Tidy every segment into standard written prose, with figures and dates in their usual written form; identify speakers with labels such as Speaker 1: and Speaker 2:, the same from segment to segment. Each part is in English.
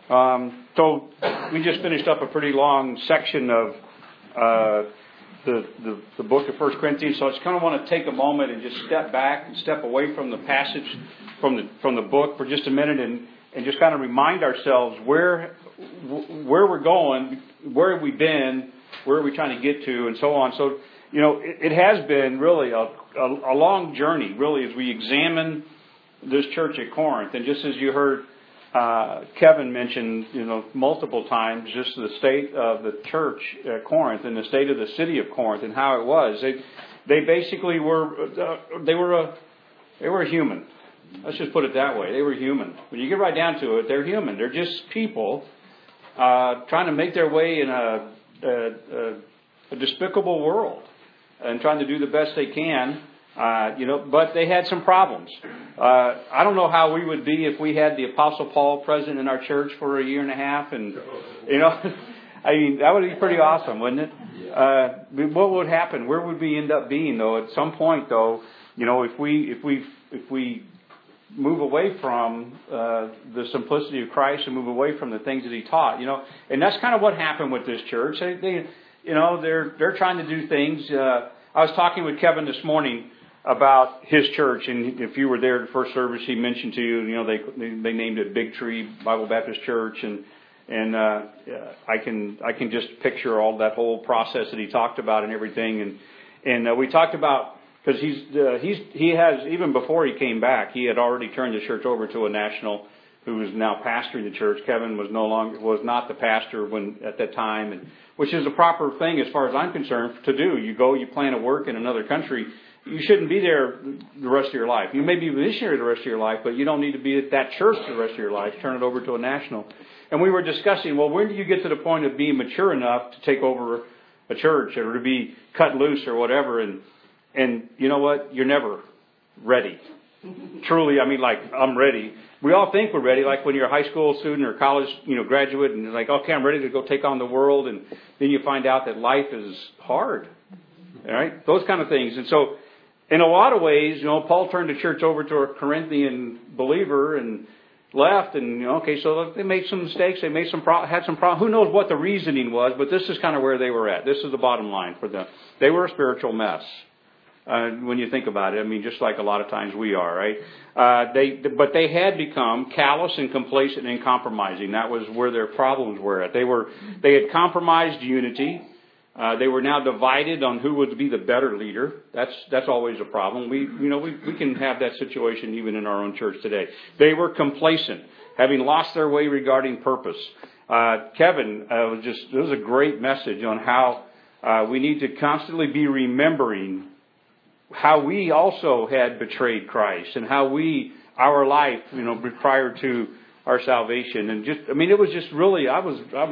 Speaker 1: So we just finished up a pretty long section of the book of 1 Corinthians. So I just kind of want to take a moment and just step back and step away from the passage from the book for just a minute and just kind of remind ourselves where we're going, where have we been, where are we trying to get to, and so on. So, you know, it has been really a long journey, really, as we examine this church at Corinth. And just as you heard Kevin mention, you know, multiple times, just the state of the church at Corinth and the state of the city of Corinth and how it was. They basically were human. Let's just put it that way. They were human. When you get right down to it, they're human. They're just people trying to make their way in a despicable world and trying to do the best they can. But they had some problems. I don't know how we would be if we had the Apostle Paul present in our church for a year and a half, and I mean, that would be pretty awesome, wouldn't it? What would happen? Where would we end up being, though? At some point, though, you know, if we move away from the simplicity of Christ and move away from the things that He taught, you know, and that's kind of what happened with this church. They're trying to do things. I was talking with Kevin this morning about his church, and if you were there at the first service, he mentioned to you, you know, they named it Big Tree Bible Baptist Church, and I can just picture all that whole process that he talked about and everything, and we talked about, because he has, even before he came back, he had already turned the church over to a national who is now pastoring the church. Kevin was not the pastor at that time, and which is a proper thing as far as I'm concerned to do. You go, you plan to work in another country. You shouldn't be there the rest of your life. You may be a missionary the rest of your life, but you don't need to be at that church the rest of your life. Turn it over to a national. And we were discussing, well, when do you get to the point of being mature enough to take over a church or to be cut loose or whatever? And you know what? You're never ready. Truly, I mean, like, I'm ready. We all think we're ready, like when you're a high school student or college, graduate, and you're like, okay, I'm ready to go take on the world, and then you find out that life is hard. All right? Those kind of things. And so, in a lot of ways, Paul turned the church over to a Corinthian believer and left, and so they made some mistakes. They had some problems. Who knows what the reasoning was? But this is kind of where they were at. This is the bottom line for them. They were a spiritual mess. When you think about it, I mean, just like a lot of times we are, right? But they had become callous and complacent and compromising. That was where their problems were at. They had compromised unity. They were now divided on who would be the better leader. That's always a problem. We can have that situation even in our own church today. They were complacent, having lost their way regarding purpose. Kevin, it was a great message on how we need to constantly be remembering how we also had betrayed Christ and how our life, prior to our salvation, and it was just really, I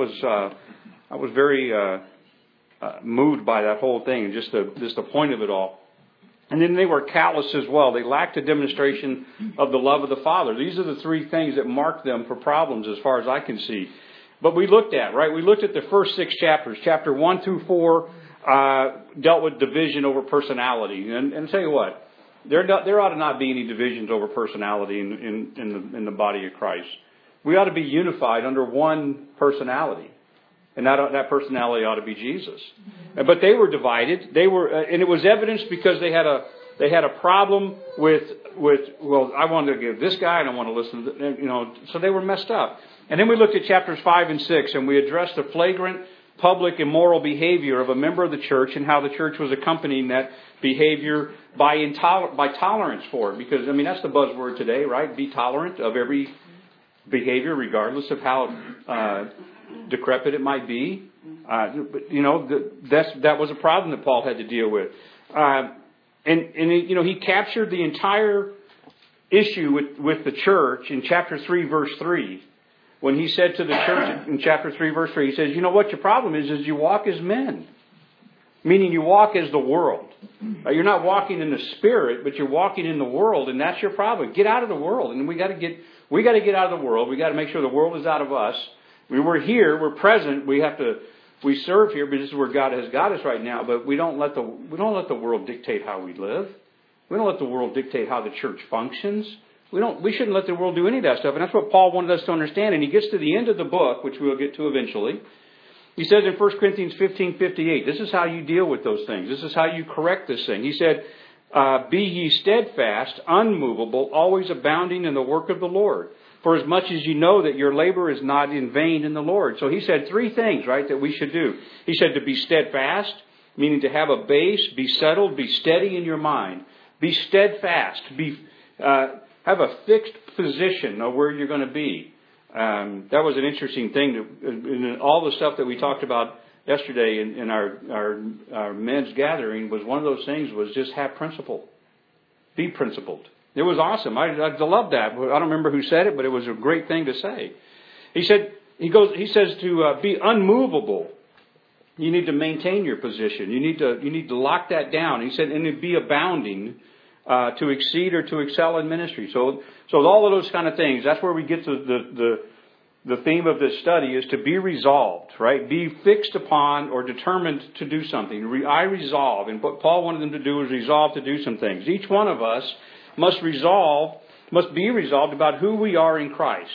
Speaker 1: was very moved by that whole thing and just the point of it all. And then they were callous as well. They lacked a demonstration of the love of the Father. These are the three things that marked them for problems as far as I can see. But we looked at the first 6 chapters. Chapter 1 through 4 dealt with division over personality. And I'll tell you what, there ought to not be any divisions over personality in the body of Christ. We ought to be unified under one personality. And that personality ought to be Jesus. But they were divided. And it was evidenced because they had a problem with I want to give this guy and I want to listen to, so they were messed up. And then we looked at chapters 5 and 6 and we addressed the flagrant public immoral behavior of a member of the church and how the church was accompanying that behavior by tolerance for it. Because, that's the buzzword today, right? Be tolerant of every behavior regardless of how decrepit it might be. That was a problem that Paul had to deal with. He captured the entire issue with the church in chapter 3, verse 3. When he said to the church in chapter 3, verse 3, he says, what your problem is you walk as men. Meaning you walk as the world. You're not walking in the Spirit, but you're walking in the world, and that's your problem. Get out of the world. And we got to get out of the world. We got to make sure the world is out of us. We're here, we're present, we serve here, but this is where God has got us right now, but we don't let the world dictate how we live. We don't let the world dictate how the church functions. We shouldn't let the world do any of that stuff. And that's what Paul wanted us to understand. And he gets to the end of the book, which we'll get to eventually. He says in 1 Corinthians 15:58, this is how you deal with those things. This is how you correct this thing. He said, be ye steadfast, unmovable, always abounding in the work of the Lord. For as much as you know that your labor is not in vain in the Lord. So he said three things, right, that we should do. He said to be steadfast, meaning to have a base, be settled, be steady in your mind. Be steadfast, have a fixed position of where you're going to be. That was an interesting thing. In all the stuff that we talked about yesterday in our men's gathering was one of those things was just have principle. Be principled. It was awesome. I loved that. I don't remember who said it, but it was a great thing to say. He says to be unmovable. You need to maintain your position. You need to lock that down. He said, and to be abounding, to exceed or to excel in ministry. So all of those kind of things. That's where we get to the theme of this study is to be resolved, right? Be fixed upon or determined to do something. I resolve. And what Paul wanted them to do was resolve to do some things. Each one of us must be resolved about who we are in Christ,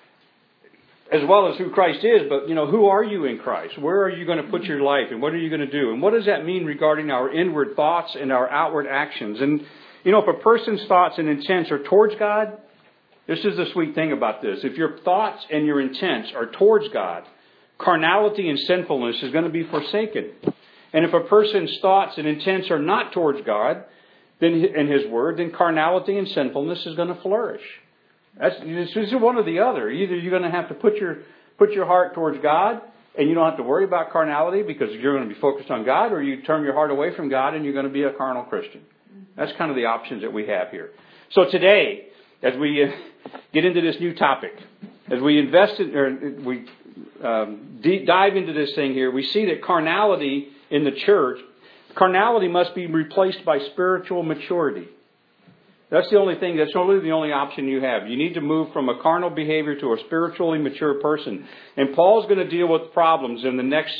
Speaker 1: as well as who Christ is. But, who are you in Christ? Where are you going to put your life? And what are you going to do? And what does that mean regarding our inward thoughts and our outward actions? And, if a person's thoughts and intents are towards God, this is the sweet thing about this. If your thoughts and your intents are towards God, carnality and sinfulness is going to be forsaken. And if a person's thoughts and intents are not towards God, then in His Word, then carnality and sinfulness is going to flourish. This is one or the other. Either you're going to have to put your heart towards God, and you don't have to worry about carnality because you're going to be focused on God, or you turn your heart away from God and you're going to be a carnal Christian. That's kind of the options that we have here. So today, as we get into this new topic, as we dive into this thing here, we see that carnality in the church, carnality must be replaced by spiritual maturity. That's the only thing, that's really the only option you have. You need to move from a carnal behavior to a spiritually mature person. And Paul's going to deal with problems in the next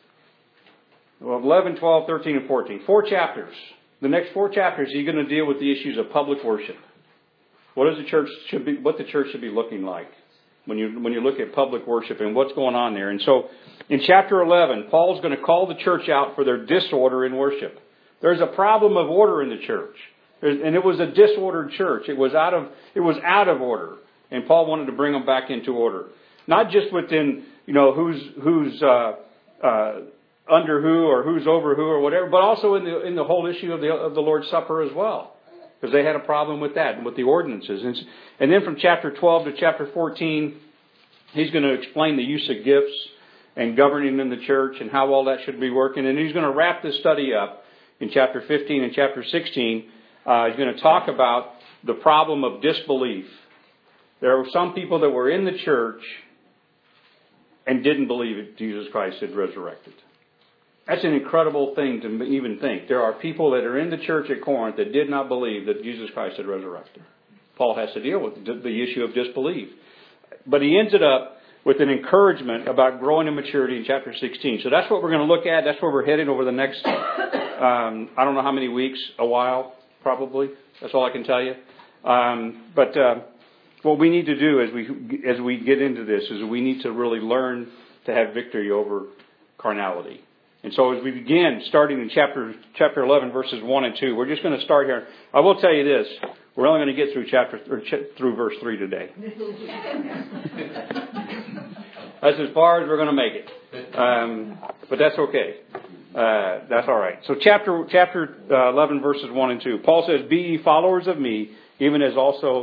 Speaker 1: 11, 12, 13, and 14. 4 chapters. The next 4 chapters, he's going to deal with the issues of public worship. What the church should be looking like when you look at public worship and what's going on there. And so in chapter 11, Paul's going to call the church out for their disorder in worship. There's a problem of order in the church. And it was a disordered church. It was out of order. And Paul wanted to bring them back into order. Not just within, who's under who or who's over who or whatever, but also in the whole issue of the Lord's Supper as well. Because they had a problem with that and with the ordinances. And then from chapter 12 to chapter 14, he's going to explain the use of gifts and governing in the church and how all that should be working. And he's going to wrap this study up in chapter 15 and chapter 16. He's going to talk about the problem of disbelief. There were some people that were in the church and didn't believe that Jesus Christ had resurrected. That's an incredible thing to even think. There are people that are in the church at Corinth that did not believe that Jesus Christ had resurrected. Paul has to deal with the issue of disbelief. But he ends it up with an encouragement about growing in maturity in chapter 16. So that's what we're going to look at. That's where we're heading over the next, I don't know how many weeks, a while, probably. That's all I can tell you. But what we need to do as we get into this is we need to really learn to have victory over carnality. And so as we begin, starting in chapter 11, verses 1 and 2, we're just going to start here. I will tell you this. We're only going to get through verse 3 today. That's as far as we're going to make it. But that's okay. That's all right. So chapter 11, verses 1 and 2. Paul says, be ye followers of me, even as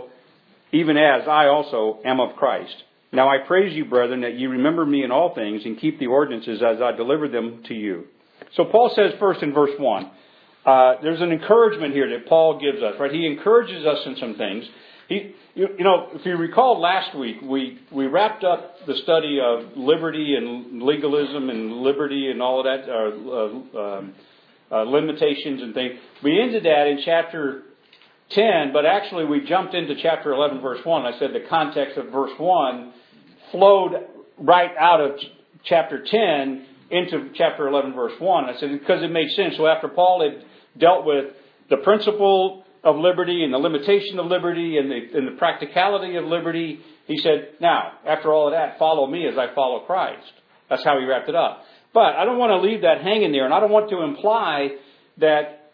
Speaker 1: I also am of Christ. Now I praise you, brethren, that ye remember me in all things and keep the ordinances as I delivered them to you. So Paul says first in verse 1, there's an encouragement here that Paul gives us, right? He encourages us in some things. If you recall last week, we wrapped up the study of liberty and legalism and liberty and all of that, limitations and things. We ended that in chapter 10, but actually we jumped into chapter 11, verse 1. I said the context of verse 1 flowed right out of chapter 10 into chapter 11, verse 1. I said because it made sense. So after Paul had dealt with the principle of liberty and the limitation of liberty and the practicality of liberty. He said, now, after all of that, follow me as I follow Christ. That's how he wrapped it up. But I don't want to leave that hanging there, and I don't want to imply that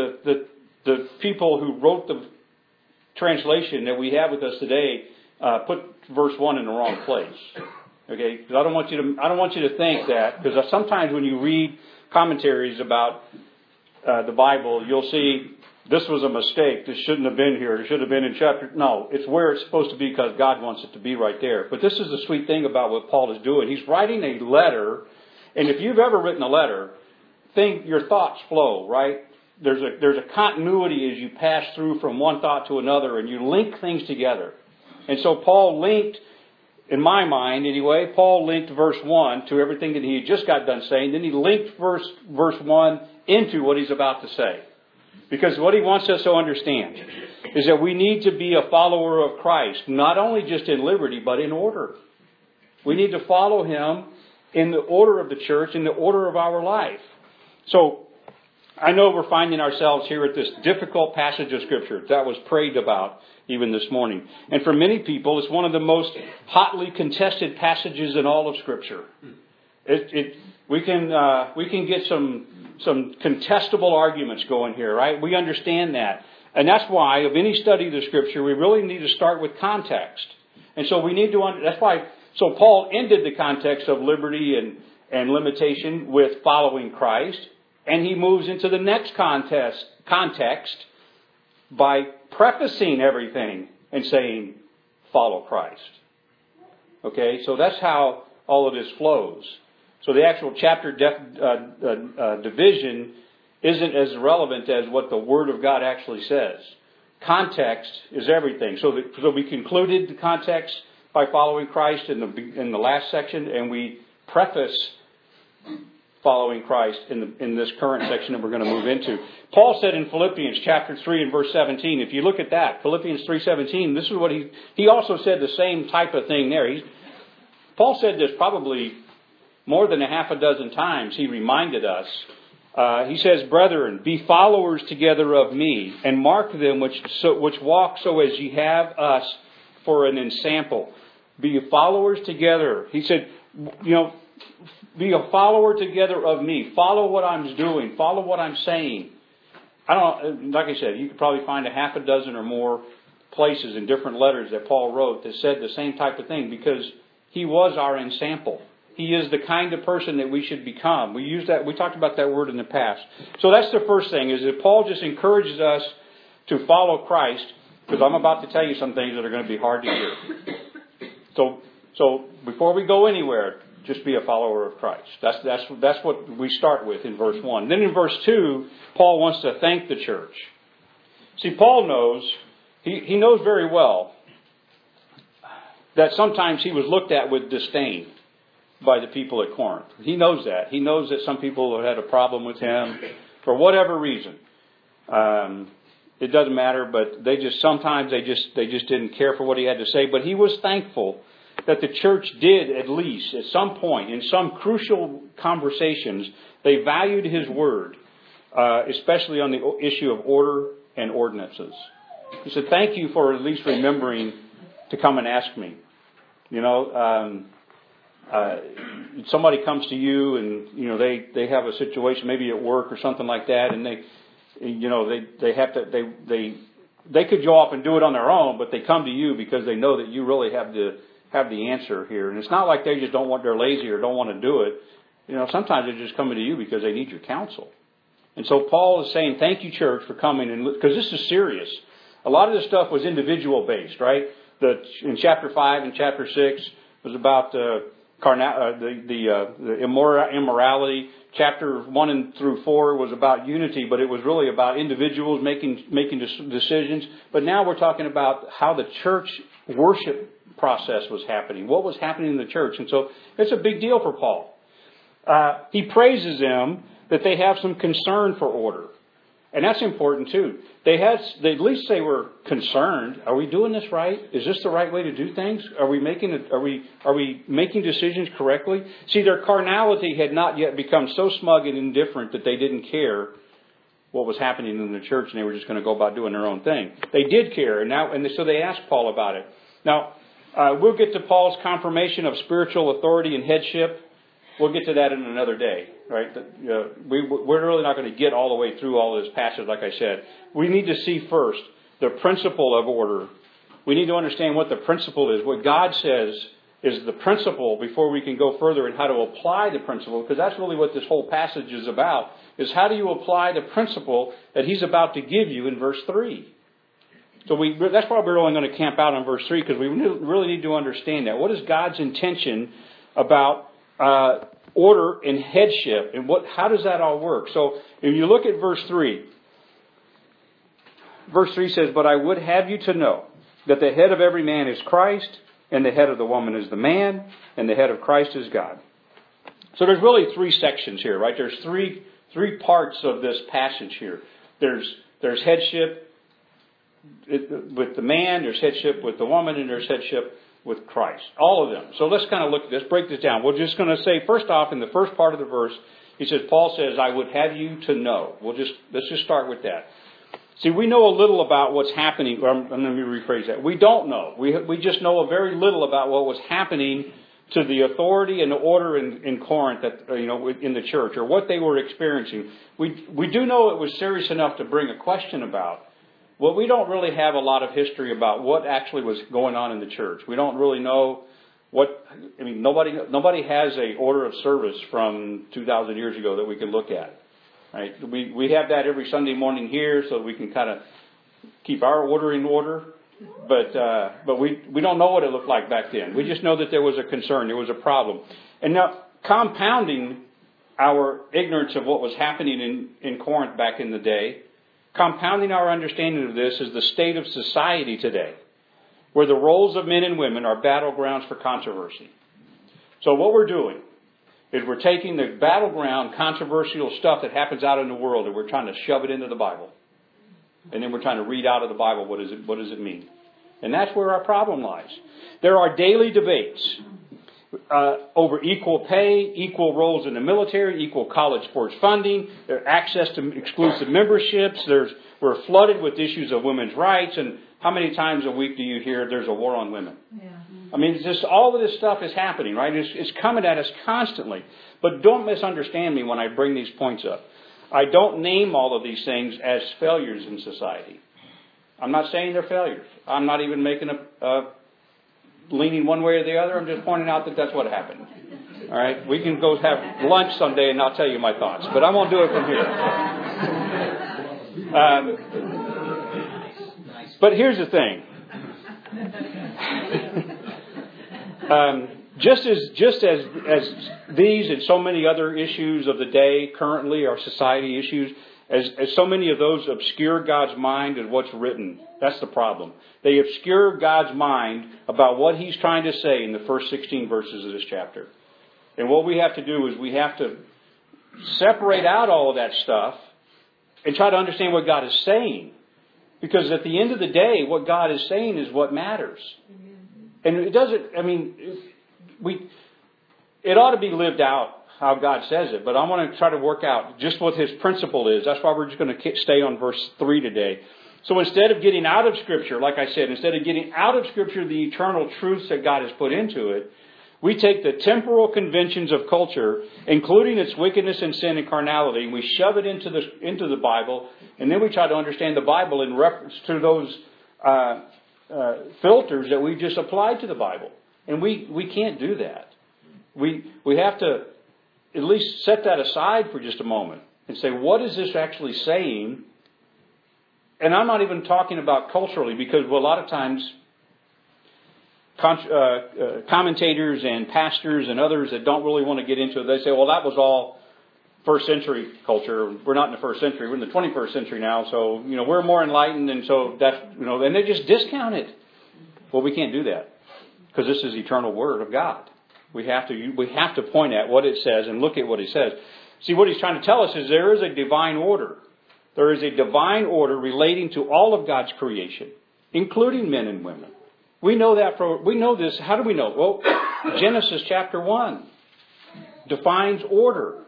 Speaker 1: the people who wrote the translation that we have with us today put verse 1 in the wrong place. Okay? Because I don't want you to think that, because sometimes when you read commentaries about the Bible, you'll see this was a mistake. This shouldn't have been here. It should have been in chapter. No, it's where it's supposed to be because God wants it to be right there. But this is the sweet thing about what Paul is doing. He's writing a letter, and if you've ever written a letter, your thoughts flow, right? There's a continuity as you pass through from one thought to another, and you link things together. And so Paul linked, in my mind anyway, Paul linked verse 1 to everything that he had just got done saying. Then he linked verse 1 into what he's about to say. Because what he wants us to understand is that we need to be a follower of Christ, not only just in liberty, but in order. We need to follow him in the order of the church, in the order of our life. So, I know we're finding ourselves here at this difficult passage of Scripture that was prayed about even this morning. And for many people, it's one of the most hotly contested passages in all of Scripture. We can get some contestable arguments going here, right? We understand that. And that's why, of any study of the Scripture, we really need to start with context. And so we need to, that's why, so Paul ended the context of liberty and limitation with following Christ. And he moves into the next context by prefacing everything and saying, follow Christ. Okay, so that's how all of this flows. So the actual chapter division isn't as relevant as what the Word of God actually says. Context is everything. So we concluded the context by following Christ in the last section, and we preface following Christ in this current section that we're going to move into. Paul said in Philippians chapter 3 and verse 17, if you look at that, Philippians 3:17, this is what he also said the same type of thing there. Paul said this probably more than a half a dozen times. He reminded us. He says, brethren, be followers together of me, and mark them which walk so as ye have us for an ensample. Be followers together. He said, be a follower together of me. Follow what I'm doing. Follow what I'm saying. Like I said, you could probably find a half a dozen or more places in different letters that Paul wrote that said the same type of thing, because he was our ensample. He is the kind of person that we should become. We talked about that word in the past. So that's the first thing, is that Paul just encourages us to follow Christ, because I'm about to tell you some things that are going to be hard to hear. So before we go anywhere, just be a follower of Christ. That's what we start with in verse 1. Then in verse 2, Paul wants to thank the church. See, Paul knows, he knows very well that sometimes he was looked at with disdain by the people at Corinth. He knows that. He knows that some people had a problem with him for whatever reason. It doesn't matter, but sometimes they just didn't care for what he had to say. But he was thankful that the church did, at least at some point, in some crucial conversations, they valued his word, especially on the issue of order and ordinances. He said, thank you for at least remembering to come and ask me. Somebody comes to you and, they have a situation maybe at work or something like that, and they could go off and do it on their own, but they come to you because they know that you really have the answer here. And it's not like they just they're lazy or don't want to do it. Sometimes they're just coming to you because they need your counsel. And so Paul is saying, thank you, church, for coming, because this is serious. A lot of this stuff was individual based, right? In chapter 5 and chapter 6 was about the immorality. Chapter 1 through 4 was about unity, but it was really about individuals making decisions. But now we're talking about how the church worship process was happening, what was happening in the church. And so it's a big deal for Paul. He praises them that they have some concern for order. And that's important too. At least they were concerned. Are we doing this right? Is this the right way to do things? Are we making decisions correctly? See, their carnality had not yet become so smug and indifferent that they didn't care what was happening in the church, and they were just going to go about doing their own thing. They did care, so they asked Paul about it. Now, we'll get to Paul's confirmation of spiritual authority and headship. We'll get to that in another day, right? We're really not going to get all the way through all this passage, like I said. We need to see first the principle of order. We need to understand what the principle is. What God says is the principle before we can go further in how to apply the principle, because that's really what this whole passage is about, is how do you apply the principle that he's about to give you in verse 3. So that's why we're only going to camp out on verse 3, because we really need to understand that. What is God's intention about order and headship, and how does that all work? So if you look at verse 3, verse 3 says, "But I would have you to know that the head of every man is Christ, and the head of the woman is the man, and the head of Christ is God." So there's really 3 sections here, right? There's three parts of this passage here. There's headship with the man, there's headship with the woman, and there's headship with Christ. All of them. So let's kind of look at this, break this down. We're just going to say, first off, in the first part of the verse, Paul says, "I would have you to know." Let's just start with that. See, we know a little about what's happening. Let me rephrase that. We don't know. We just know a very little about what was happening to the authority and the order in Corinth, in the church, or what they were experiencing. We do know it was serious enough to bring a question about. Well, we don't really have a lot of history about what actually was going on in the church. We don't really know nobody has a order of service from 2,000 years ago that we can look at. Right? We have that every Sunday morning here, so we can kind of keep our order in order. But we don't know what it looked like back then. We just know that there was a concern, there was a problem. And now, compounding our ignorance of what was happening in Corinth back in the day, compounding our understanding of this is the state of society today, where the roles of men and women are battlegrounds for controversy. So what we're doing is we're taking the battleground controversial stuff that happens out in the world, and we're trying to shove it into the Bible. And then we're trying to read out of the Bible what does it mean. And that's where our problem lies. There are daily debates over equal pay, equal roles in the military, equal college sports funding, access to exclusive memberships. We're flooded with issues of women's rights. And how many times a week do you hear there's a war on women? Yeah. I mean, it's just all of this stuff is happening, right? It's coming at us constantly. But don't misunderstand me when I bring these points up. I don't name all of these things as failures in society. I'm not saying they're failures. I'm not even making leaning one way or the other. I'm just pointing out that that's what happened. All right? We can go have lunch someday and I'll tell you my thoughts. But I won't do it from here. But here's the thing. Just as these and so many other issues of the day currently are society issues, as so many of those obscure God's mind and what's written. That's the problem. They obscure God's mind about what He's trying to say in the first 16 verses of this chapter. And what we have to do is we have to separate out all of that stuff and try to understand what God is saying. Because at the end of the day, what God is saying is what matters. And it doesn't, it ought to be lived out how God says it. But I want to try to work out just what His principle is. That's why we're just going to stay on verse 3 today. So instead of getting out of Scripture, like I said, instead of getting out of Scripture the eternal truths that God has put into it, we take the temporal conventions of culture, including its wickedness and sin and carnality, and we shove it into the Bible, and then we try to understand the Bible in reference to those filters that we just applied to the Bible. And we can't do that. We have to at least set that aside for just a moment and say, what is this actually saying? And I'm not even talking about culturally, because a lot of times commentators and pastors and others that don't really want to get into it, they say, well, that was all first century culture. We're not in the first century. We're in the 21st century now. So, we're more enlightened. And so that's, and they just discount it. Well, we can't do that, because this is the eternal Word of God. We have to point at what it says and look at what it says. See, what he's trying to tell us is there is a divine order. There is a divine order relating to all of God's creation, including men and women. We know this. How do we know? Well, Genesis chapter 1 defines order.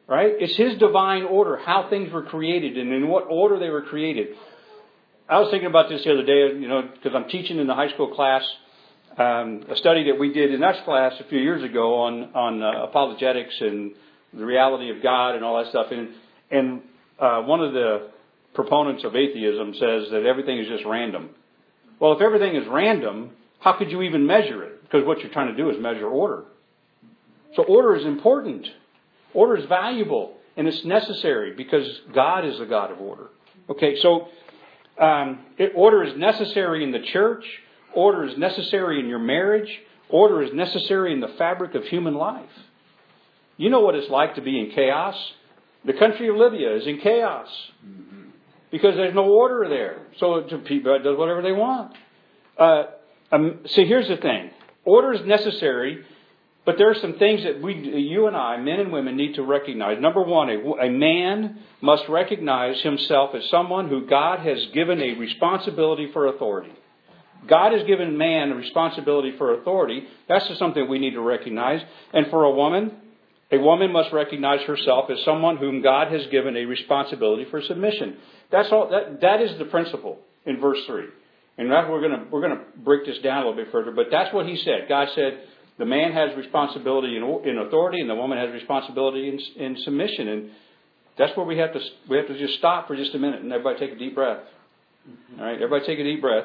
Speaker 1: Right? It's His divine order, how things were created and in what order they were created. I was thinking about this the other day, because I'm teaching in the high school class, a study that we did in that class a few years ago on apologetics and the reality of God and all that stuff. And one of the proponents of atheism says that everything is just random. Well, if everything is random, how could you even measure it? Because what you're trying to do is measure order. So order is important. Order is valuable, and it's necessary because God is the God of order. Okay, so order is necessary in the church. Order is necessary in your marriage. Order is necessary in the fabric of human life. You know what it's like to be in chaos. The country of Libya is in chaos because there's no order there. So people does whatever they want. See, here's the thing. Order is necessary, but there are some things that you and I, men and women, need to recognize. Number one, a man must recognize himself as someone who God has given a responsibility for authority. God has given man a responsibility for authority. That's just something we need to recognize. And for a woman must recognize herself as someone whom God has given a responsibility for submission. That's all. That is the principle in verse 3. And we're going to break this down a little bit further. But that's what he said. God said the man has responsibility in authority, and the woman has responsibility in submission. And that's where we have to just stop for just a minute and everybody take a deep breath. All right, everybody take a deep breath.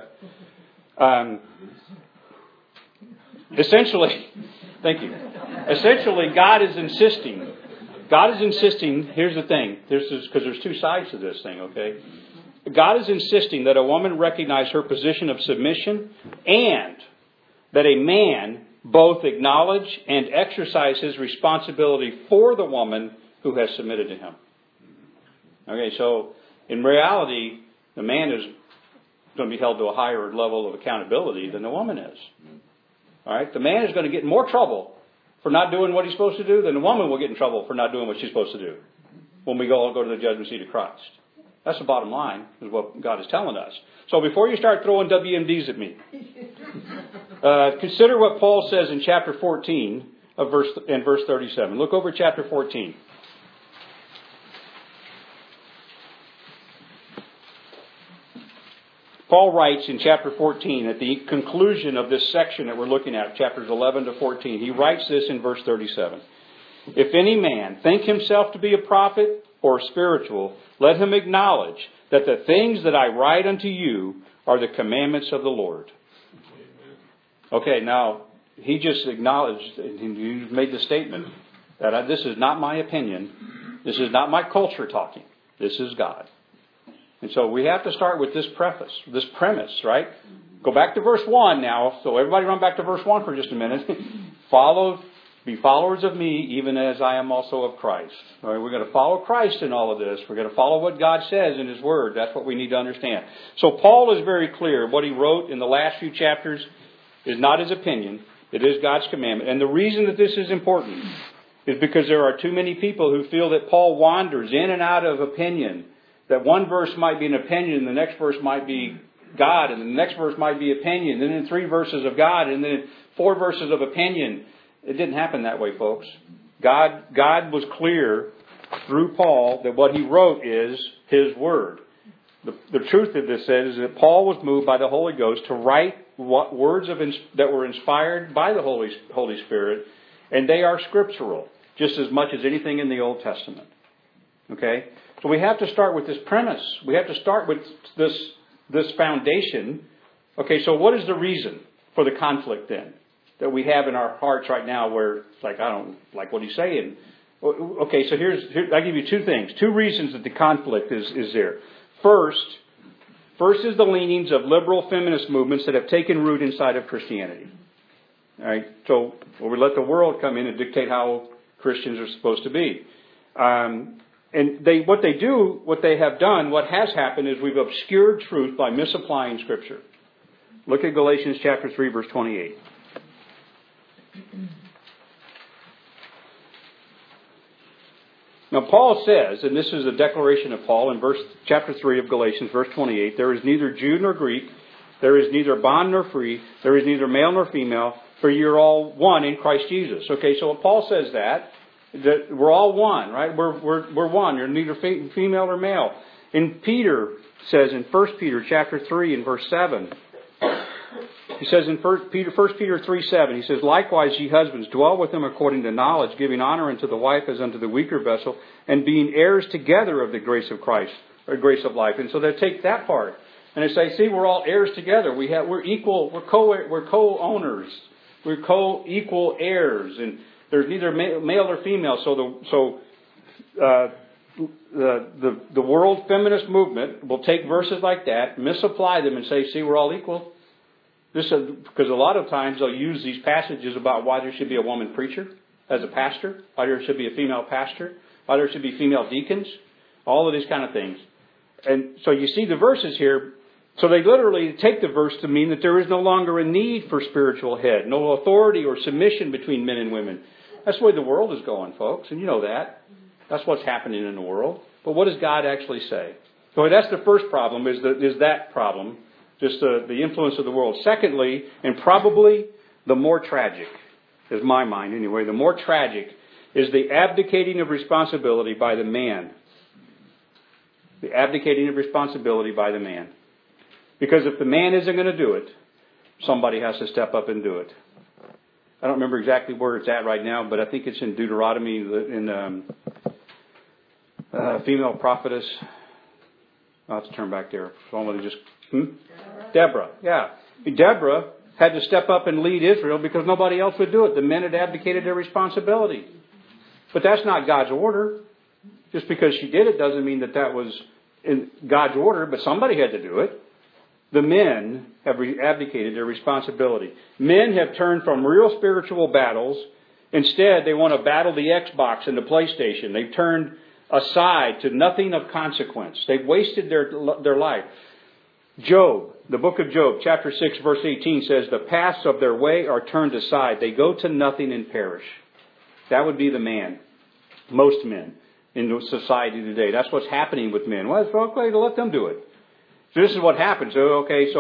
Speaker 1: Essentially, thank you. Essentially, God is insisting. Here's the thing. Because there's two sides to this thing. Okay. God is insisting that a woman recognize her position of submission and that a man both acknowledge and exercise his responsibility for the woman who has submitted to him. Okay, so in reality, the man is going to be held to a higher level of accountability than the woman is. All right, the man is going to get in more trouble for not doing what he's supposed to do than the woman will get in trouble for not doing what she's supposed to do when we all go to the judgment seat of Christ. That's the bottom line, is what God is telling us. So before you start throwing WMDs at me, consider what Paul says in chapter 14 and verse 37. Look over chapter 14. Paul writes in chapter 14, at the conclusion of this section that we're looking at, chapters 11 to 14, he writes this in verse 37. If any man think himself to be a prophet or spiritual, let him acknowledge that the things that I write unto you are the commandments of the Lord. Okay, now, he just acknowledged, he made the statement that this is not my opinion. This is not my culture talking. This is God. And so we have to start with this premise, right? Go back to verse 1 now. So everybody run back to verse 1 for just a minute. Be followers of me, even as I am also of Christ. All right, we're going to follow Christ in all of this. We're going to follow what God says in His Word. That's what we need to understand. So Paul is very clear. What he wrote in the last few chapters is not his opinion. It is God's commandment. And the reason that this is important is because there are too many people who feel that Paul wanders in and out of opinion. That one verse might be an opinion, and the next verse might be God, and the next verse might be opinion, and then 3 verses of God, and then 4 verses of opinion. It didn't happen that way, folks. God was clear through Paul that what he wrote is His Word. The truth of this is that Paul was moved by the Holy Ghost to write words that were inspired by the Holy Spirit, and they are scriptural, just as much as anything in the Old Testament. Okay? So we have to start with this premise. We have to start with this foundation. Okay, so what is the reason for the conflict then that we have in our hearts right now where it's like, I don't like what he's saying? Okay, so I give you 2 things. 2 reasons that the conflict is there. First is the leanings of liberal feminist movements that have taken root inside of Christianity. All right, so we let the world come in and dictate how Christians are supposed to be. And what they have done, what has happened is we've obscured truth by misapplying Scripture. Look at Galatians chapter 3, verse 28. Now Paul says, and this is a declaration of Paul in chapter 3 of Galatians, verse 28, there is neither Jew nor Greek, there is neither bond nor free, there is neither male nor female, for you're all one in Christ Jesus. Okay, so when Paul says that, That we're all one, right? We're one. You're neither female or male. And Peter says in 1 Peter chapter 3 and verse 7, he says in 1 Peter 3:7, he says, "Likewise, ye husbands, dwell with them according to knowledge, giving honor unto the wife as unto the weaker vessel, and being heirs together of the grace of Christ, or grace of life." And so they take that part. And they say, see, we're all heirs together. We're equal. We're co-owners. We're co-equal heirs. And there's neither male or female. So the world feminist movement will take verses like that, misapply them, and say, see, we're all equal. Because a lot of times they'll use these passages about why there should be a woman preacher as a pastor, why there should be a female pastor, why there should be female deacons, all of these kind of things. And so you see the verses here. So they literally take the verse to mean that there is no longer a need for spiritual head, no authority or submission between men and women. That's the way the world is going, folks, and you know that. That's what's happening in the world. But what does God actually say? So that's the first problem, is that problem, just the influence of the world. Secondly, and probably the more tragic, is my mind anyway, the more tragic is the abdicating of responsibility by the man. The abdicating of responsibility by the man. Because if the man isn't going to do it, somebody has to step up and do it. I don't remember exactly where it's at right now, but I think it's in Deuteronomy, in female prophetess. I'll have to turn back there. Somebody just... Deborah, yeah. Deborah had to step up and lead Israel because nobody else would do it. The men had abdicated their responsibility. But that's not God's order. Just because she did it doesn't mean that was in God's order, but somebody had to do it. The men have abdicated their responsibility. Men have turned from real spiritual battles. Instead, they want to battle the Xbox and the PlayStation. They've turned aside to nothing of consequence. They've wasted their life. Job, the book of Job, chapter 6, verse 18 says, "The paths of their way are turned aside. They go to nothing and perish." That would be the man. Most men in society today. That's what's happening with men. Well, it's okay to let them do it. So this is what happens. Well, if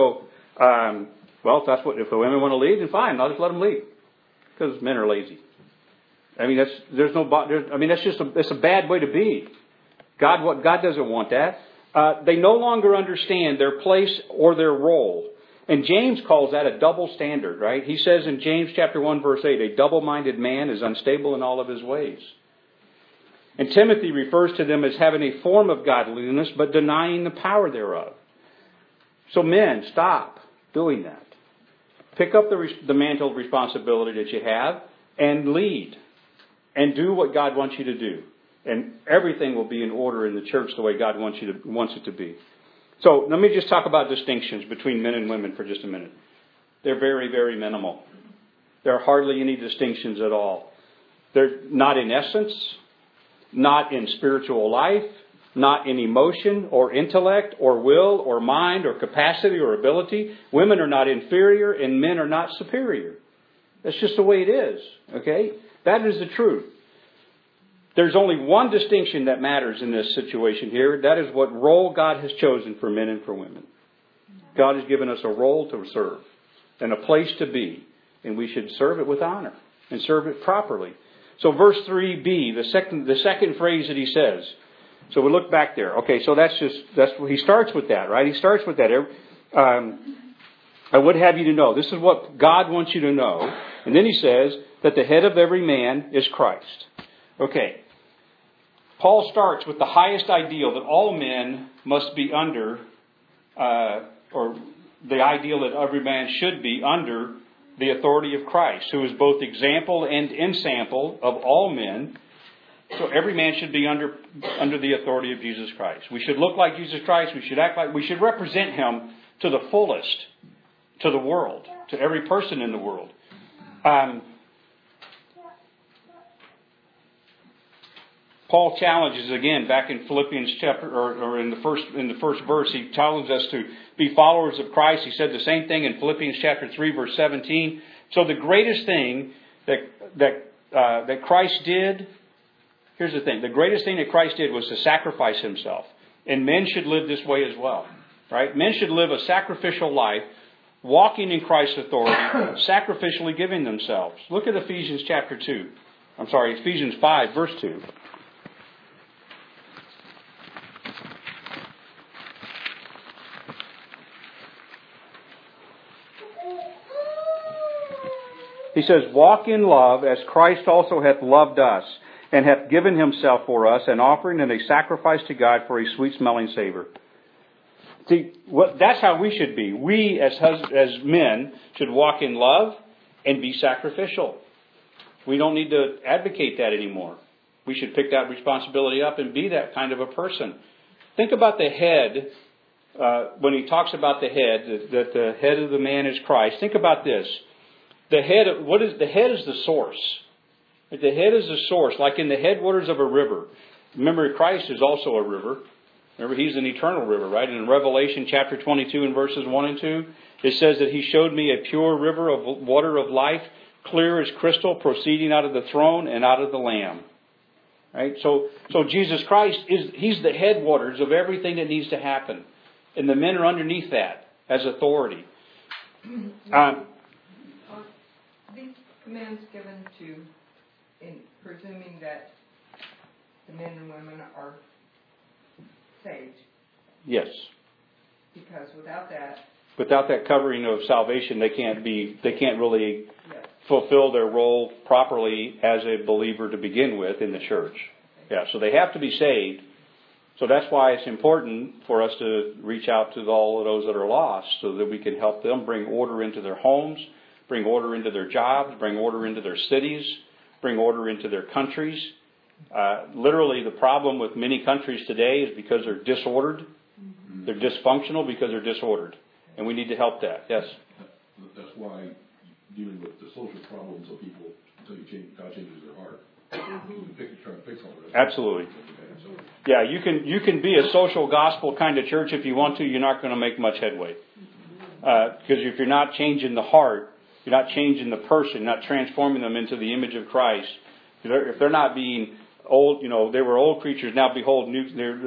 Speaker 1: the women want to lead, then fine, I'll just let them lead. Because men are lazy. I mean, it's a bad way to be. God doesn't want that. They no longer understand their place or their role. And James calls that a double standard, right? He says in James chapter 1, verse 8, "A double-minded man is unstable in all of his ways." And Timothy refers to them as having a form of godliness, but denying the power thereof. So men, stop doing that. Pick up the mantle of responsibility that you have and lead. And do what God wants you to do. And everything will be in order in the church the way God wants it to be. So let me just talk about distinctions between men and women for just a minute. They're very, very minimal. There are hardly any distinctions at all. They're not in essence, not in spiritual life, not in emotion or intellect or will or mind or capacity or ability. Women are not inferior and men are not superior. That's just the way it is. Okay? That is the truth. There's only one distinction that matters in this situation here. That is what role God has chosen for men and for women. God has given us a role to serve and a place to be. And we should serve it with honor and serve it properly. So verse 3b, the second phrase that he says. So we look back there. Okay, so he starts with that, right? He starts with that. I would have you to know. This is what God wants you to know. And then he says that the head of every man is Christ. Okay. Paul starts with the highest ideal that all men must be under, or the ideal that every man should be under the authority of Christ, who is both example and ensample of all men. So every man should be under the authority of Jesus Christ. We should look like Jesus Christ. We should act like, we should represent Him to the fullest, to the world, to every person in the world. Paul challenges again back in Philippians chapter, or in the first verse, he challenges us to be followers of Christ. He said the same thing in Philippians chapter 3, verse 17. So the greatest thing that Christ did, here's the thing: the greatest thing that Christ did was to sacrifice Himself, and men should live this way as well, right? Men should live a sacrificial life, walking in Christ's authority, sacrificially giving themselves. Look at Ephesians chapter 2. Ephesians 5, verse 2. He says, walk in love as Christ also hath loved us, and hath given himself for us, an offering and a sacrifice to God for a sweet-smelling savor. See, that's how we should be. We, as men, should walk in love and be sacrificial. We don't need to advocate that anymore. We should pick that responsibility up and be that kind of a person. Think about the head, when he talks about the head, that the head of the man is Christ. Think about this. The head is the source. The head is the source, like in the headwaters of a river. Remember, Christ is also a river. Remember, he's an eternal river, right? And in Revelation chapter 22 and verses 1 and 2, it says that he showed me a pure river of water of life, clear as crystal, proceeding out of the throne and out of the Lamb. Right? So Jesus Christ, he's the headwaters of everything that needs to happen. And the men are underneath that as authority.
Speaker 2: These commands given to, in presuming that the men and women are saved.
Speaker 1: Yes.
Speaker 2: Because without
Speaker 1: that covering of salvation, they can't really fulfill their role properly as a believer to begin with in the church. Yeah, so they have to be saved. So that's why it's important for us to reach out to all of those that are lost, so that we can help them bring order into their homes, bring order into their jobs, bring order into their cities, bring order into their countries. Literally, the problem with many countries today is because they're disordered. Mm-hmm. They're dysfunctional because they're disordered. And we need to help that. Yes?
Speaker 3: That's why dealing with the social problems of people, until God changes their heart, you can try to fix all that.
Speaker 1: Absolutely. Yeah, you can be a social gospel kind of church if you want to. You're not going to make much headway. Because if you're not changing the heart, you're not changing the person, not transforming them into the image of Christ. If they're not being old, they were old creatures. Now behold, new.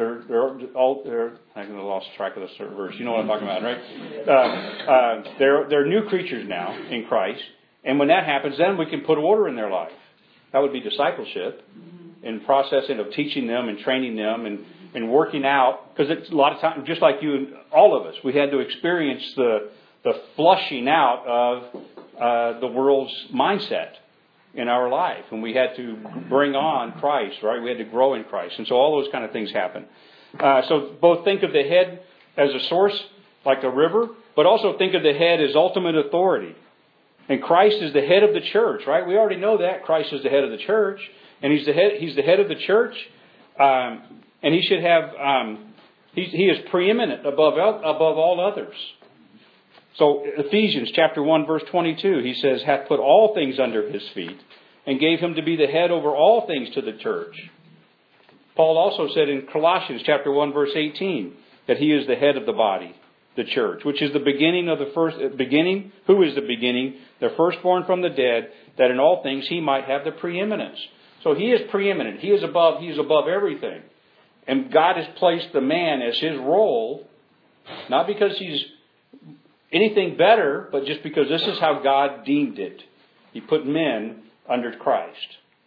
Speaker 1: I lost track of the verse. You know what I'm talking about, right? They're new creatures now in Christ, and when that happens, then we can put order in their life. That would be discipleship, and processing of teaching them and training them and working out. Because it's a lot of times, just like you and all of us, we had to experience the flushing out of the world's mindset in our life, and we had to bring on Christ, right? We had to grow in Christ, and so all those kind of things happen. So both think of the head as a source, like a river, but also think of the head as ultimate authority. And Christ is the head of the church, right? We already know that Christ is the head of the church, and He's the head of the church, and He should have He is preeminent above all others. So Ephesians chapter 1 verse 22, he says, hath put all things under his feet, and gave him to be the head over all things to the church. Paul also said in Colossians chapter 1 verse 18, that he is the head of the body, the church, which is the beginning of the beginning. Who is the beginning? The firstborn from the dead, that in all things he might have the preeminence. So he is preeminent. He is above everything. And God has placed the man as his role, not because he's anything better, but just because this is how God deemed it. He put men under Christ.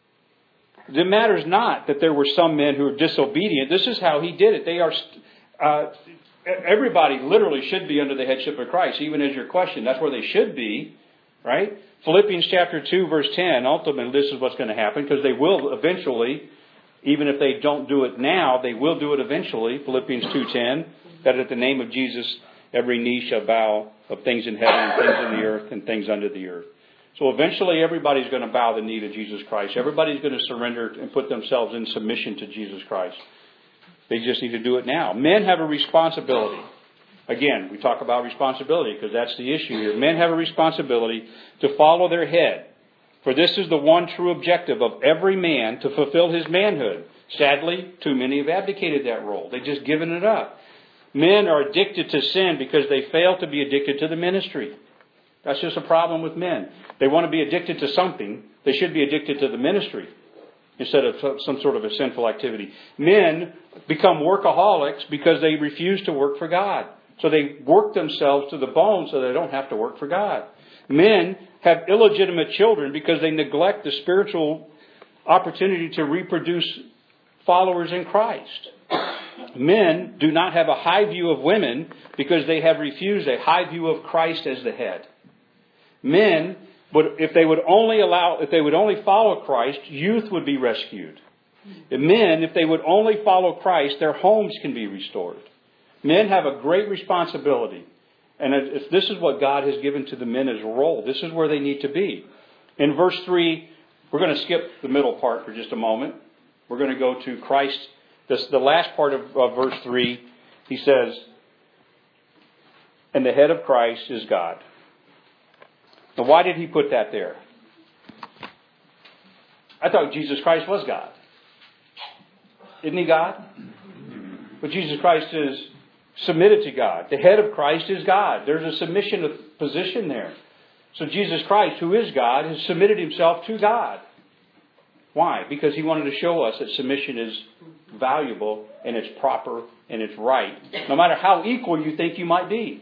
Speaker 1: It matters not that there were some men who were disobedient. This is how He did it. They are. Everybody literally should be under the headship of Christ, even as your question. That's where they should be, right? Philippians chapter 2, verse 10. Ultimately, this is what's going to happen, because they will eventually, even if they don't do it now, they will do it eventually. Philippians 2:10, that at the name of Jesus, every knee shall bow, of things in heaven and things in the earth and things under the earth. So eventually everybody's going to bow the knee to Jesus Christ. Everybody's going to surrender and put themselves in submission to Jesus Christ. They just need to do it now. Men have a responsibility. Again, we talk about responsibility because that's the issue here. Men have a responsibility to follow their head. For this is the one true objective of every man, to fulfill his manhood. Sadly, too many have abdicated that role. They've just given it up. Men are addicted to sin because they fail to be addicted to the ministry. That's just a problem with men. They want to be addicted to something. They should be addicted to the ministry instead of some sort of a sinful activity. Men become workaholics because they refuse to work for God. So they work themselves to the bone so they don't have to work for God. Men have illegitimate children because they neglect the spiritual opportunity to reproduce followers in Christ. Men do not have a high view of women because they have refused a high view of Christ as the head. Men, if they would only follow Christ, youth would be rescued. Men, if they would only follow Christ, their homes can be restored. Men have a great responsibility. And if this is what God has given to the men as a role, this is where they need to be. In verse 3, we're going to skip the middle part for just a moment. We're going to go to Christ. The last part of verse 3, he says, and the head of Christ is God. Now, why did he put that there? I thought Jesus Christ was God. Isn't he God? But Jesus Christ is submitted to God. The head of Christ is God. There's a submission of position there. So Jesus Christ, who is God, has submitted himself to God. Why? Because he wanted to show us that submission is valuable and it's proper and it's right, no matter how equal you think you might be.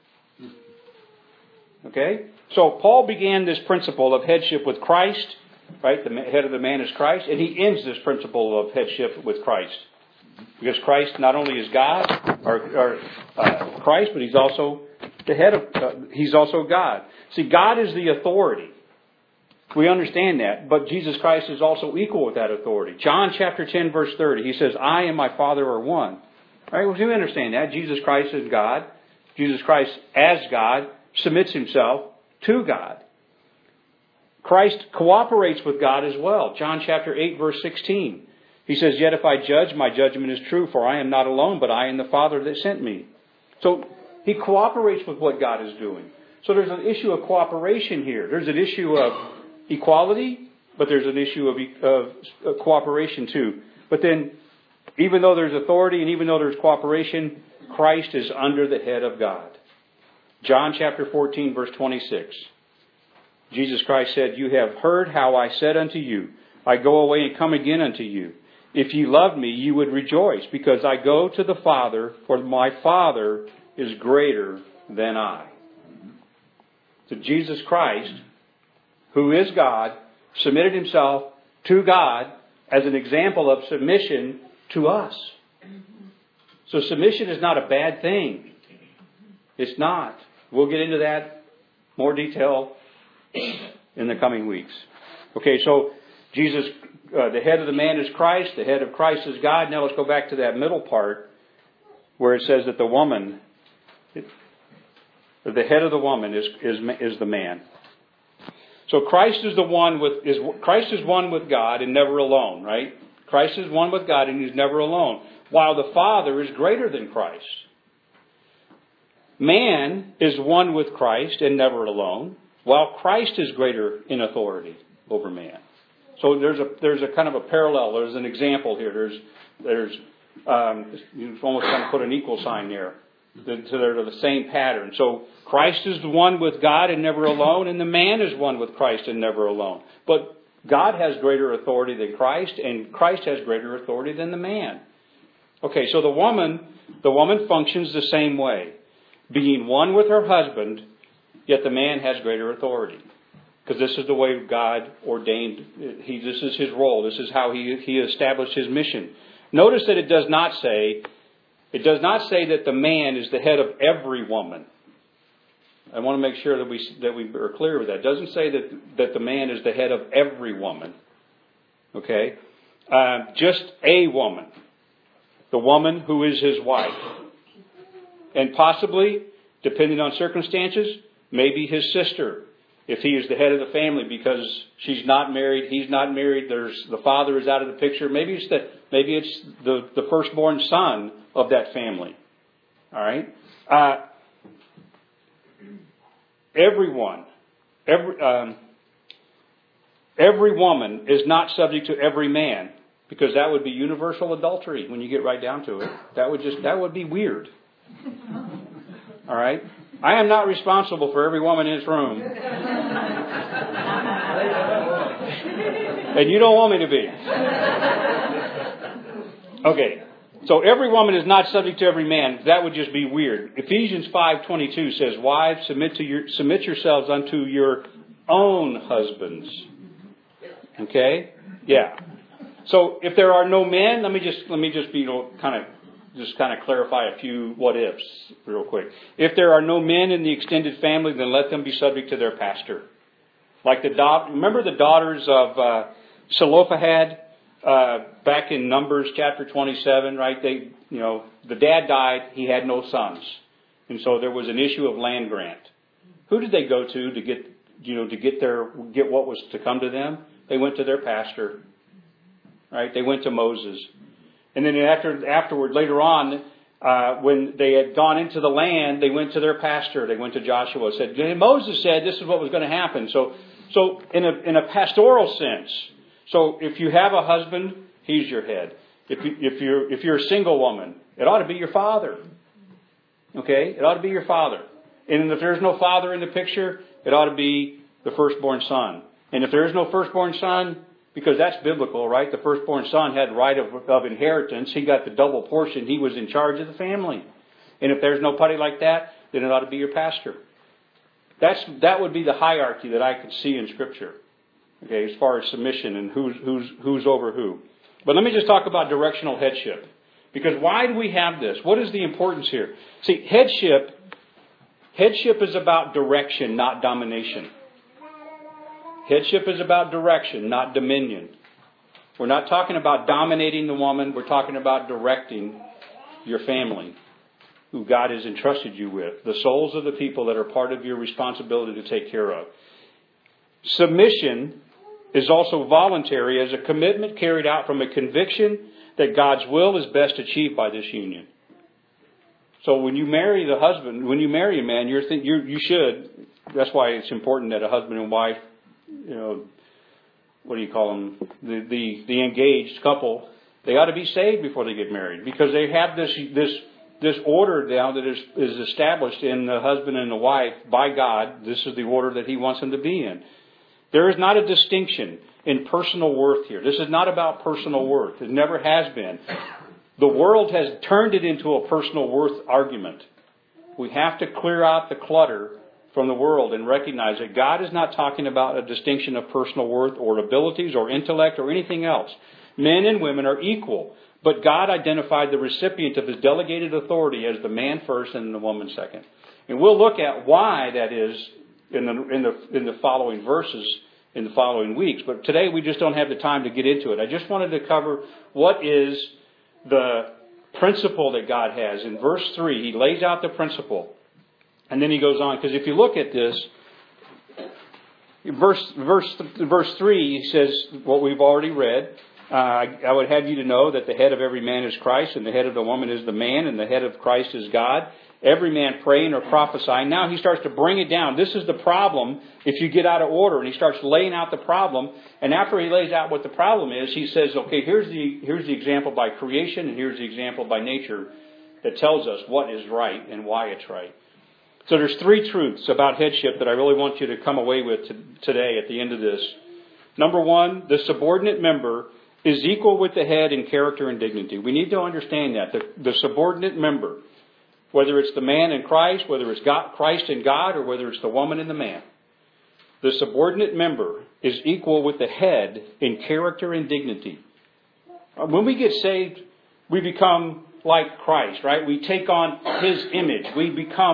Speaker 1: Okay? So Paul began this principle of headship with Christ, right? The head of the man is Christ, and he ends this principle of headship with Christ. Because Christ not only is God, or Christ, but he's also the head of, he's also God. See, God is the authority. We understand that, but Jesus Christ is also equal with that authority. John chapter 10, verse 30, he says, I and my Father are one. All right, well, we understand that. Jesus Christ is God. Jesus Christ, as God, submits himself to God. Christ cooperates with God as well. John chapter 8, verse 16. He says, yet if I judge, my judgment is true, for I am not alone, but I and the Father that sent me. So he cooperates with what God is doing. So there's an issue of cooperation here. There's an issue of equality, but there's an issue of cooperation too. But then, even though there's authority and even though there's cooperation, Christ is under the head of God. John chapter 14, verse 26. Jesus Christ said, you have heard how I said unto you, I go away and come again unto you. If ye loved me, you would rejoice, because I go to the Father, for my Father is greater than I. So Jesus Christ, who is God, submitted himself to God as an example of submission to us. So submission is not a bad thing. It's not. We'll get into that more detail in the coming weeks. Okay, so Jesus, the head of the man is Christ. The head of Christ is God. Now let's go back to that middle part where it says that the woman, the head of the woman is the man. So Christ is one with God and never alone, right? Christ is one with God and he's never alone, while the Father is greater than Christ. Man is one with Christ and never alone, while Christ is greater in authority over man. So there's a kind of a parallel. There's an example here. You almost kind of put an equal sign there. So they're the same pattern. So Christ is the one with God and never alone, and the man is one with Christ and never alone. But God has greater authority than Christ, and Christ has greater authority than the man. Okay, so the woman functions the same way, being one with her husband, yet the man has greater authority. Because this is the way God ordained. This is his role. This is how he established his mission. Notice that it does not say that the man is the head of every woman. I want to make sure that we are clear with that. It doesn't say that the man is the head of every woman. Okay? Just a woman. The woman who is his wife. And possibly, depending on circumstances, maybe his sister. If he is the head of the family because she's not married, he's not married, the father is out of the picture. Maybe it's the firstborn son of that family. All right? Every woman is not subject to every man, because that would be universal adultery when you get right down to it. That would be weird. All right? I am not responsible for every woman in this room. And you don't want me to be. Okay. So every woman is not subject to every man. That would just be weird. Ephesians 5:22 says, wives, submit yourselves unto your own husbands. Okay? Yeah. So if there are no men, let me just be kind of clarify a few what ifs real quick. If there are no men in the extended family, then let them be subject to their pastor. Like remember the daughters of Zelophehad back in Numbers chapter 27, right? The dad died, he had no sons, and so there was an issue of land grant. Who did they go to get what was to come to them? They went to their pastor. Right? They went to Moses. And then afterward, later on, when they had gone into the land, they went to their pastor. They went to Joshua. Moses said this is what was going to happen. So in a pastoral sense, so if you have a husband, he's your head. If you're a single woman, it ought to be your father. Okay? It ought to be your father. And if there's no father in the picture, it ought to be the firstborn son. And if there is no firstborn son, because that's biblical, right? The firstborn son had right of inheritance. He got the double portion. He was in charge of the family. And if there's nobody like that, then it ought to be your pastor. That would be the hierarchy that I could see in Scripture. Okay, as far as submission and who's over who. But let me just talk about directional headship. Because why do we have this? What is the importance here? See, headship is about direction, not domination. Headship is about direction, not dominion. We're not talking about dominating the woman. We're talking about directing your family, who God has entrusted you with, the souls of the people that are part of your responsibility to take care of. Submission is also voluntary as a commitment carried out from a conviction that God's will is best achieved by this union. So when you marry when you marry a man, you should. That's why it's important that a husband and wife, what do you call them? The engaged couple, they ought to be saved before they get married, because they have this order now that is established in the husband and the wife by God. This is the order that He wants them to be in. There is not a distinction in personal worth here. This is not about personal worth. It never has been. The world has turned it into a personal worth argument. We have to clear out the clutter from the world and recognize that God is not talking about a distinction of personal worth or abilities or intellect or anything else. Men and women are equal, but God identified the recipient of His delegated authority as the man first and the woman second. And we'll look at why that is in the following verses in the following weeks. But today we just don't have the time to get into it. I just wanted to cover what is the principle that God has. In verse 3, He lays out the principle. And then He goes on, because if you look at this, verse 3, He says what we've already read. I would have you to know that the head of every man is Christ, and the head of the woman is the man, and the head of Christ is God. Every man praying or prophesying. Now He starts to bring it down. This is the problem if you get out of order. And He starts laying out the problem. And after He lays out what the problem is, He says, okay, here's the example by creation, and here's the example by nature that tells us what is right and why it's right. So there's 3 truths about headship that I really want you to come away with today at the end of this. Number 1, the subordinate member is equal with the head in character and dignity. We need to understand that. The subordinate member, whether it's the man in Christ, whether it's Christ in God, or whether it's the woman in the man, the subordinate member is equal with the head in character and dignity. When we get saved, we become like Christ, right? We take on His image. We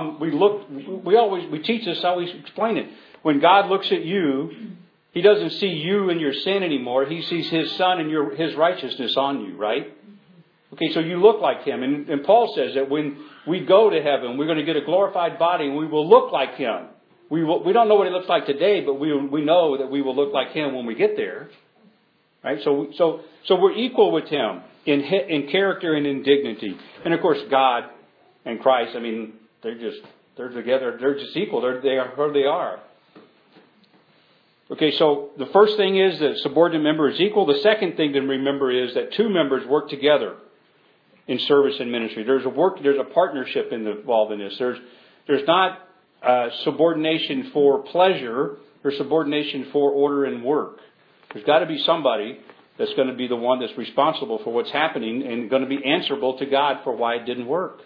Speaker 1: teach this, always explain it. When God looks at you, He doesn't see you and your sin anymore. He sees His Son and His righteousness on you, right? Okay, so you look like Him. And Paul says that when we go to heaven, we're going to get a glorified body and we will look like Him. We don't know what He looks like today, but we know that we will look like Him when we get there. Right? So we're equal with Him in character and in dignity. And of course, God and Christ, I mean, they're together. They're just equal. They are. Okay, so the first thing is that subordinate member is equal. The second thing to remember is that 2 members work together in service and ministry. There's a partnership involved in this. There's not subordination for pleasure. There's subordination for order and work. There's got to be somebody that's going to be the one that's responsible for what's happening and going to be answerable to God for why it didn't work.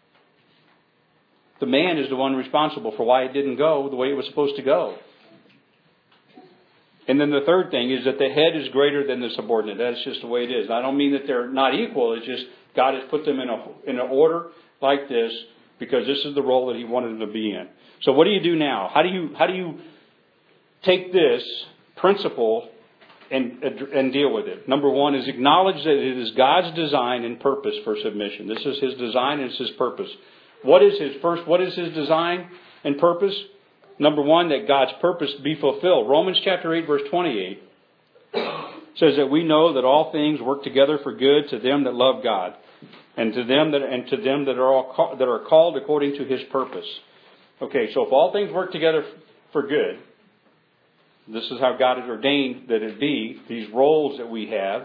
Speaker 1: The man is the one responsible for why it didn't go the way it was supposed to go. And then the third thing is that the head is greater than the subordinate. That's just the way it is. I don't mean that they're not equal. It's just God has put them in an order like this because this is the role that He wanted them to be in. So what do you do now? How do you take this principle and deal with it? Number one is acknowledge that it is God's design and purpose for submission. This is His design and it's His purpose. What is His design and purpose? Number one, that God's purpose be fulfilled. Romans chapter 8, verse 28 says that we know that all things work together for good to them that love God, and to them that are called according to His purpose. Okay, so if all things work together for good, this is how God has ordained that it be. These roles that we have,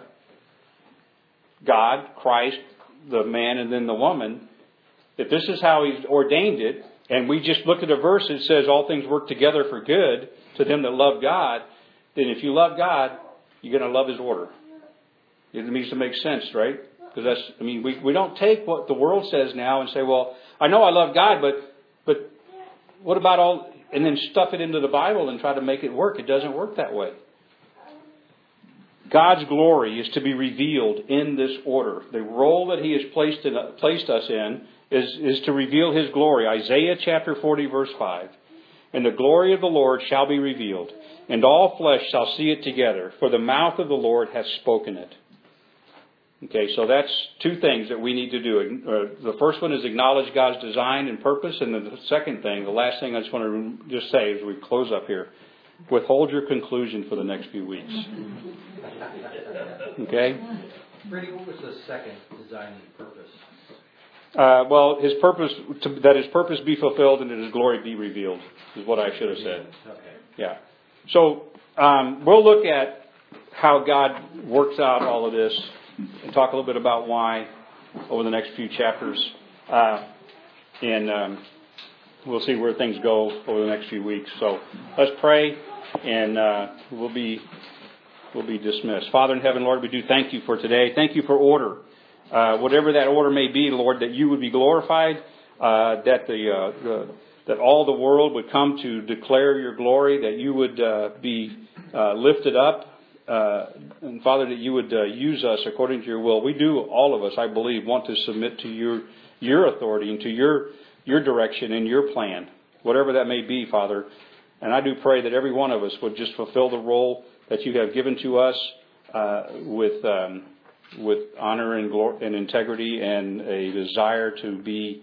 Speaker 1: God, Christ, the man, and then the woman. If this is how He's ordained it, and we just look at a verse that says all things work together for good to them that love God, then if you love God, you're going to love His order. It needs to make sense, right? Because we don't take what the world says now and say, well, I know I love God, but what about all, and then stuff it into the Bible and try to make it work. It doesn't work that way. God's glory is to be revealed in this order. The role that He has placed us in is to reveal His glory. Isaiah chapter 40 verse 5. And the glory of the Lord shall be revealed, and all flesh shall see it together, for the mouth of the Lord hath spoken it. Okay, so that's two things that we need to do. The first one is acknowledge God's design and purpose, and then the second thing, the last thing I just want to just say as we close up here, withhold your conclusion for the next few weeks. Okay?
Speaker 4: Brady, what was the second design and purpose?
Speaker 1: Well, His purpose, that His purpose be fulfilled and that His glory be revealed, is what I should have said.
Speaker 4: Okay.
Speaker 1: Yeah. So, we'll look at how God works out all of this and talk a little bit about why over the next few chapters. And we'll see where things go over the next few weeks. So, let's pray and we'll be dismissed. Father in heaven, Lord, we do thank You for today. Thank You for order. Whatever that order may be, Lord, that You would be glorified, that all the world would come to declare Your glory, that You would be lifted up, and Father, that You would use us according to Your will. We do, all of us, I believe, want to submit to Your authority and to Your direction and Your plan, whatever that may be, Father. And I do pray that every one of us would just fulfill the role that You have given to us with honor and glory and integrity and a desire to be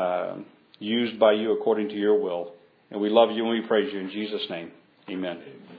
Speaker 1: used by You according to Your will. And we love You and we praise You in Jesus' name. Amen.